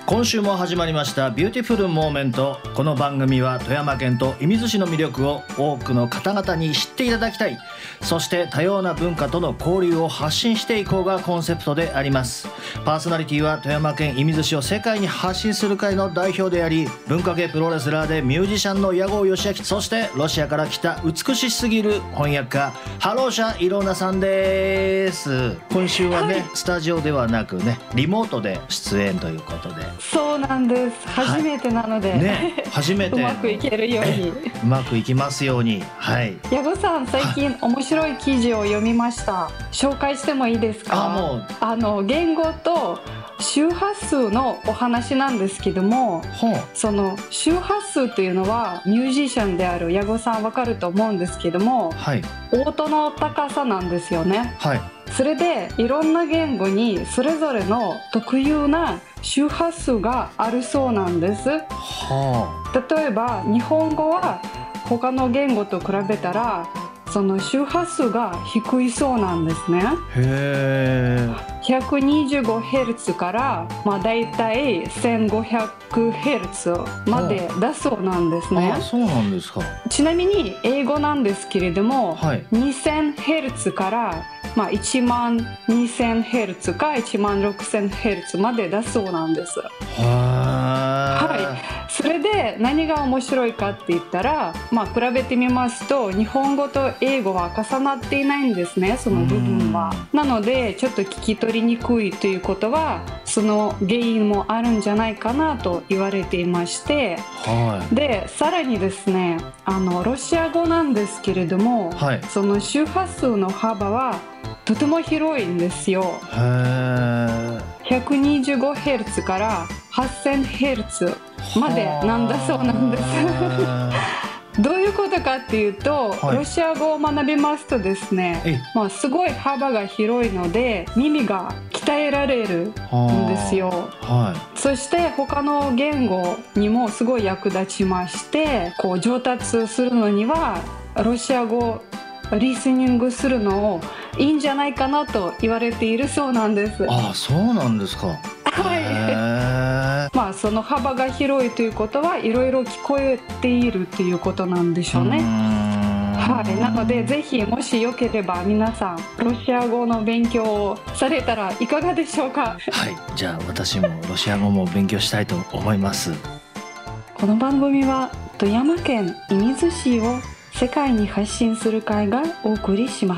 今週も始まりましたビューティフルモーメント。この番組は富山県と射水市の魅力を多くの方々に知っていただきたい、そして多様な文化との交流を発信していこうがコンセプトであります。パーソナリティは富山県射水市を世界に発信する会の代表であり、文化系プロレスラーでミュージシャンの矢後義明、そしてロシアから来た美しすぎる翻訳家ハローシャイローナさんです。今週はね、スタジオではなくね、リモートで出演ということで。 そうなんです。初めてなので、 初めてうまくいけるようにうまくいきますように。 矢後さん、最近面白い記事を読みました。紹介してもいいですか？言語と周波数のお話なんですけども、その周波数というのはミュージシャンである矢後さん分かると思うんですけども、音の高さなんですよね。それでいろんな言語にそれぞれの特有な周波数があるそうなんです。例えば日本語は他の言語と比べたらその周波数が低いそうなんですね。125Hz から、だいたい 1500Hz までだそうなんですね。 そうなんですか。 ちなみに英語なんですけれども、2000Hz から12000Hz か16000Hz までだそうなんです。それで何が面白いかって言ったら、比べてみますと日本語と英語は重なっていないんですね、その部分は。なのでちょっと聞き取りにくいということはその原因もあるんじゃないかなと言われていまして、でさらにですね、ロシア語なんですけれども、その周波数の幅はとても広いんですよ。125Hz から 8000Hz までなんだそうなんですどういうことかっていうと、ロシア語を学びますとですね、すごい幅が広いので耳が鍛えられるんですよ。そして他の言語にもすごい役立ちまして、上達するのにはロシア語リスニングするのをいいんじゃないかなと言われているそうなんです。 そうなんですか。 その幅が広いということはいろいろ聞こえているということなんでしょうね。なのでぜひもしよければ皆さんロシア語の勉強をされたらいかがでしょうか？ じゃあ私もロシア語も勉強したいと思います。 この番組は富山県射水市を世界に発信する会がお送りします。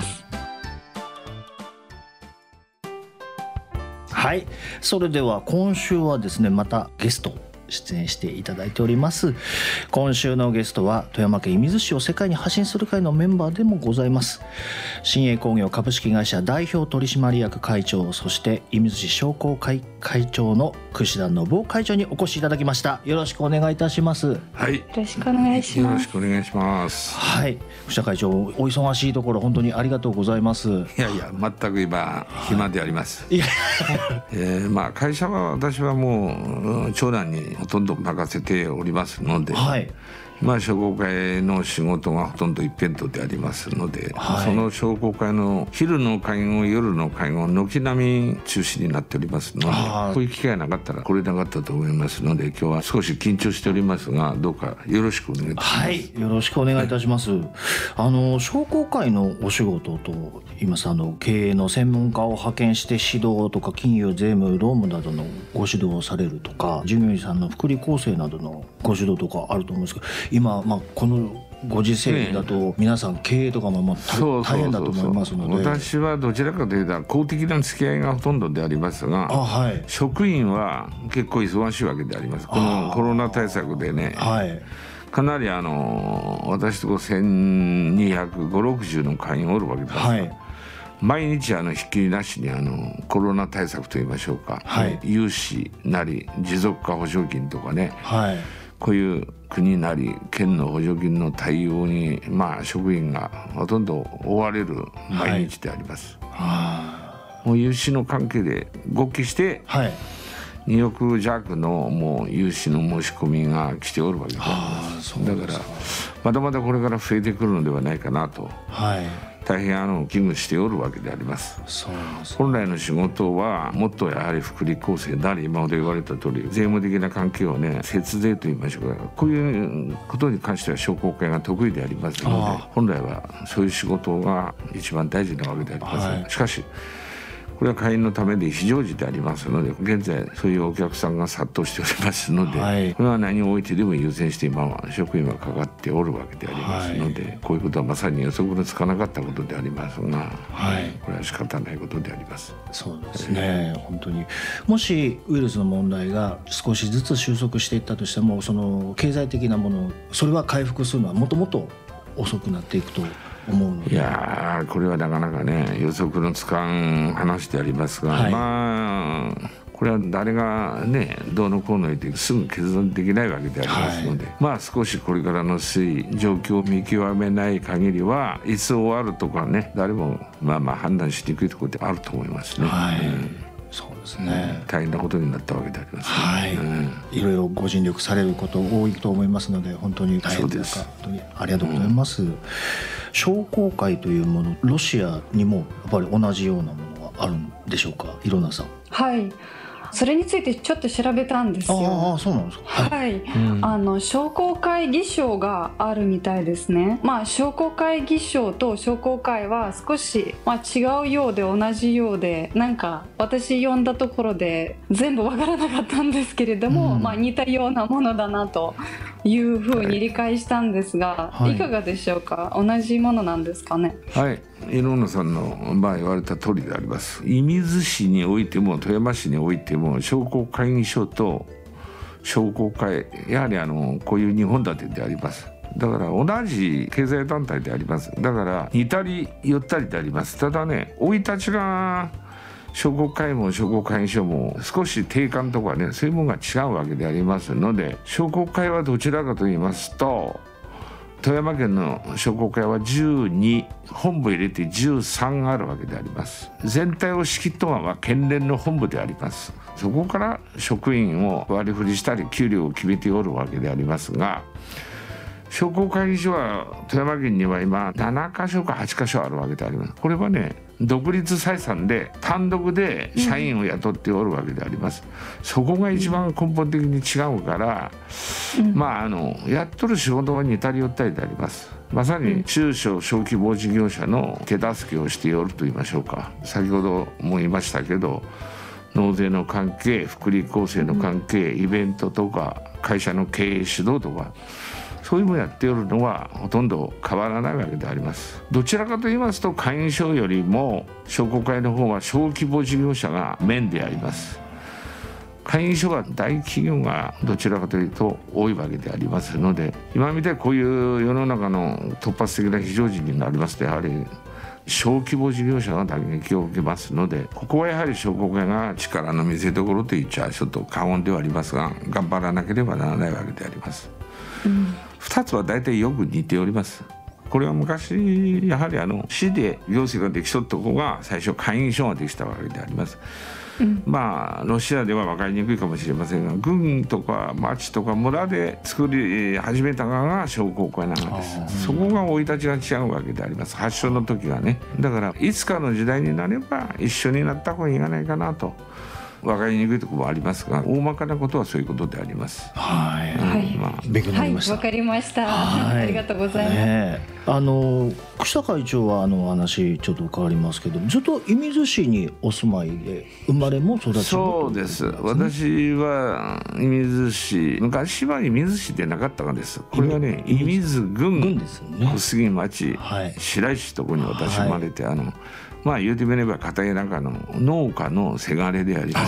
それでは今週はですね、またゲスト出演していただいております。今週のゲストは富山県射水市を世界に発信する会のメンバーでもございます、新栄工業株式会社代表取締役会長、そして射水市商工会会長の櫛田信夫会長にお越しいただきました。よろしくお願いいたします。 よろしくお願いします。 よろしくお願いします。 櫛田会長、お忙しいところ本当にありがとうございます。 いや全く今暇であります会社は私はもう長男にほとんど任せておりますので、商工会の仕事がほとんど一辺倒でありますので、その商工会の昼の会合夜の会合軒並み中止になっておりますので、こういう機会なかったら来れなかったと思いますので、今日は少し緊張しておりますがどうかよろしくお願いいたします。 よろしくお願いいたします。商工会のお仕事と言います、経営の専門家を派遣して指導とか金融税務労務などのご指導をされるとか、従業員さんの福利厚生などのご指導とかあると思うんですけど、今、このご時世だと皆さん経営とかも大変だと思いますので、 私はどちらかというと公的な付き合いがほとんどでありますが、職員は結構忙しいわけであります。このコロナ対策でね、かなり私とこ125060の会員おるわけですが、毎日ひっきりなしにコロナ対策といいましょうか、融資なり持続化補助金とかね、こういう国なり県の補助金の対応に職員がほとんど追われる毎日であります。もう融資の関係で合計して、2億弱のもう融資の申し込みが来ておるわけであります。だからまだまだこれから増えてくるのではないかなと。 大変危惧しておるわけであります。 そうです。 本来の仕事はもっとやはり福利厚生であり、今ほど言われた通り税務的な関係をね、節税と言いましょうか、こういうことに関しては商工会が得意でありますので、本来はそういう仕事が一番大事なわけであります。しかしこれは会員のためで非常時でありますので、現在そういうお客さんが殺到しておりますので、これは何をおいてでも優先して今は職員はかかっておるわけでありますので、こういうことはまさに予測のつかなかったことでありますが、これは仕方ないことであります。 そうですね、本当にもしウイルスの問題が少しずつ収束していったとしても、その経済的なもの、それは回復するのはもっともっと遅くなっていくと思うので、 いやこれはなかなかね予測のつかん話でありますが、まあこれは誰がねどうのこうの言ってすぐ決断できないわけでありますので、まあ少しこれからの推移状況を見極めない限りはいつ終わるとかね、誰もまあ判断しにくいところであると思いますね。 そうですね、 大変なことになったわけであります、 いろいろご尽力されること多いと思いますので、本当に大変というか本当にありがとうございます。商工会というもの、ロシアにもやっぱり同じようなものがあるんでしょうか、広菜さん。 はい、それについてちょっと調べたんですよ。 そうなんですか。 はい、商工会議賞があるみたいですね。商工会議賞と商工会は少し、違うようで同じようで、なんか私読んだところで全部わからなかったんですけれども、似たようなものだなというふうに理解したんですが、いかがでしょうか。同じものなんですかね。 はい、井野さんの言われた通りであります。射水市においても富山市においても商工会議所と商工会、やはりこういう2本立てであります。だから同じ経済団体であります。だから似たり寄ったりであります。ただね、生い立ちが商工会も商工会議所も少し定款とかね、そういうものが違うわけでありますので、商工会はどちらかと言いますと、富山県の商工会は12、本部入れて13あるわけであります。全体を仕切ったのは県連の本部であります。そこから職員を割り振りしたり給料を決めておるわけでありますが、商工会議所は富山県には今7カ所か8カ所あるわけであります。これはね、独立採算で単独で社員を雇っておるわけであります。そこが一番根本的に違うから、やっとる仕事は似たり寄ったりであります。まさに中小小規模事業者の手助けをしておると言いましょうか。先ほども言いましたけど、納税の関係、福利厚生の関係、イベントとか会社の経営指導とか、そういうのをやっておるのはほとんど変わらないわけであります。どちらかと言いますと、会員証よりも商工会の方は小規模事業者がメインであります。会員証は大企業がどちらかというと多いわけでありますので、今みたいにこういう世の中の突発的な非常時になりますと、やはり小規模事業者が打撃を受けますので、ここはやはり商工会が力の見せ所といっちゃちょっと過言ではありますが、頑張らなければならないわけであります。2つは大体よく似ております。これは昔やはり市で行政ができとった方が最初会員証ができたわけであります。ロシアでは分かりにくいかもしれませんが、郡とか町とか村で作り始めたのが商工会なんです。そこが生い立ちが違うわけであります。発祥の時がね。だからいつかの時代になれば一緒になった方がいいんじゃないかなと。分かりにくいところもありますが、大まかなことはそういうことであります。 勉強になりました。 わかりました。ありがとうございます。 串田会長は話ちょっと変わりますけど、ずっと射水市にお住まいで、生まれも育ちも。 そうです。私は射水市、昔は射水市でなかったんです。これはね、射水郡小杉町、白石とこに私生まれて、言うてみれば片田舎の農家のせがれであります。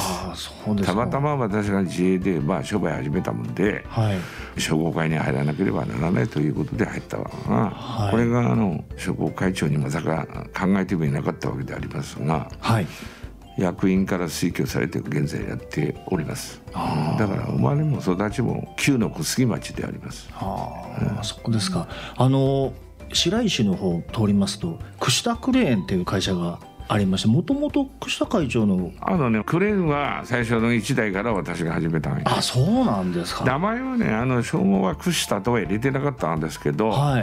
たまたま私が自営で商売始めたもんで、商工会に入らなければならないということで入ったわが、これが商工会長にまさか考えてもいなかったわけでありますが、役員から推挙されて現在やっております。だから生まれも育ちも旧の小杉町であります。 そうですか。白石の方通りますと串田クレーンっていう会社がありまして、もともと串田会長のクレーンは最初の1台から私が始めたんです。 そうなんですか。 名前はね、称号は串田とは入れてなかったんですけど、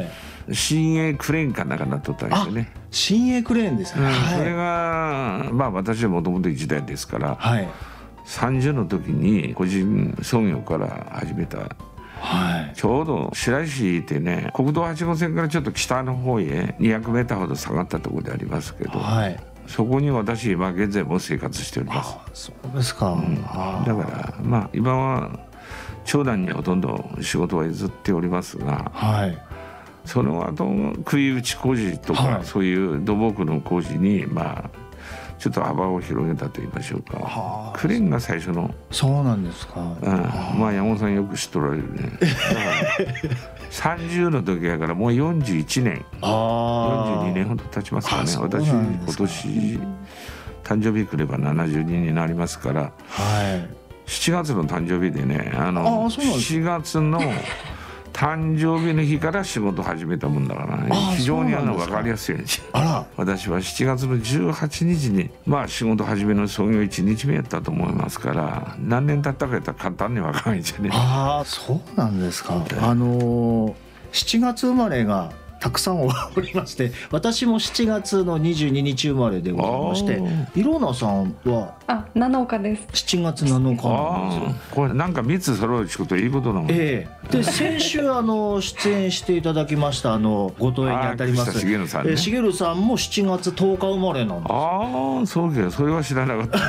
新鋭クレーンかなんかなっとったんですよね。 新鋭クレーンですね、 それがまあ私はもともと1代ですから、30の時に個人創業から始めた、ちょうど白石ってね、国道8号線からちょっと北の方へ200メーターほど下がったところでありますけど、そこに私今現在も生活しております。 そうですか、 だからまあ今は長男にほとんど仕事は譲っておりますが、その後杭打ち工事とか、そういう土木の工事にまあちょっと幅を広げたと言いましょうか。クレーンが最初の。 そうなんですか。 まあ山本さんよく知っとられるね。30の時やからもう41年42年ほど経ちますかね。私今年誕生日来れば72になりますから、7月の誕生日でね、7月の誕生日の日から仕事始めたもんだからね、非常に分かりやすいんですよ。私は7月の18日にまあ仕事始めの創業1日目やったと思いますから、何年経ったかやったら簡単に分かるんですよね。 そうなんですか。7月生まれがたくさんおりまして、私も7月の22日生まれでございまして、色名さんは 7日です。 7月7日なんですよ。 これなんか3つ揃うってことはいいことなの。 で先週出演していただきましたご登園にあたります茂さんね。 茂さんも7月10日生まれなんです。 そうけどそれは知らなかった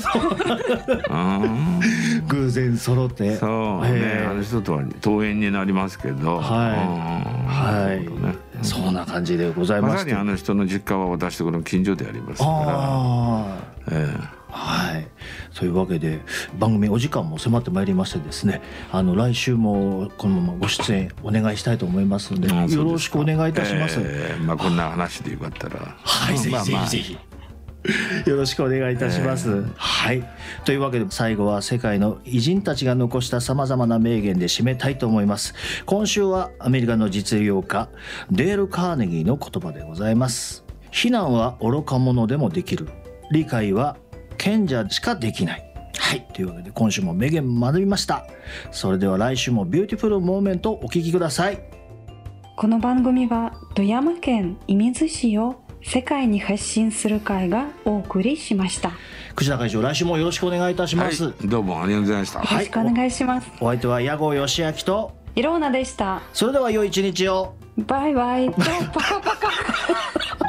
ね。 偶然揃って。 そうね、人とは登園になりますけど。 そんな感じでございまして、 まさに人の実家は私とこの近所でありますから。 というわけで番組お時間も迫ってまいりましてですね、来週もこのままご出演お願いしたいと思いますので、よろしくお願いいたします。 こんな話でよかったら、 ぜひぜひよろしくお願いいたします。というわけで最後は世界の偉人たちが残したさまざまな名言で締めたいと思います。今週はアメリカの実業家デール・カーネギーの言葉でございます。非難は愚か者でもできる、理解は賢者しかできない。というわけで今週も名言学びました。それでは来週もビューティフルモーメントお聞きください。 この番組は富山県射水市を世界に発信する会がお送りしました。 串田会長、来週もよろしくお願いいたします。 どうもありがとうございました。 よろしくお願いします。 お相手は矢後義明といろうなでした。 それでは良い一日を。 バイバイ。パカパカ